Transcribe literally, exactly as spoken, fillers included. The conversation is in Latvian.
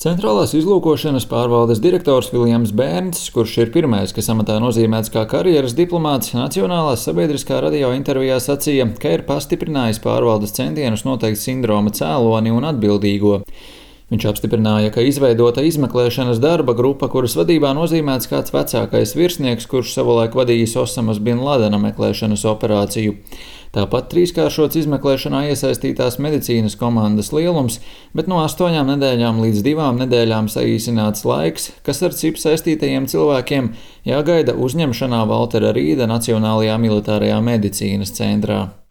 Centrālās izlūkošanas pārvaldes direktors Viljams Bērns, kurš ir pirmais, kas amatā nozīmēts kā karjeras diplomāts, Nacionālās sabiedriskā radio intervijā sacīja, ka ir pastiprinājis pārvaldes centienus noteikt sindroma cēloni un atbildīgo. Viņš apstiprināja, ka izveidota izmeklēšanas darba grupa, kuras vadībā nozīmēts kāds vecākais virsnieks, kurš savulaik vadījis Osamas bin Ladena meklēšanas operāciju. Tāpat trīskāršots izmeklēšanā iesaistītās medicīnas komandas lielums, bet no astoņām nedēļām līdz divām nedēļām saīsināts laiks, kas ar cipu saistītajiem cilvēkiem jāgaida uzņemšanā Valtera Rīda Nacionālajā militārajā medicīnas centrā.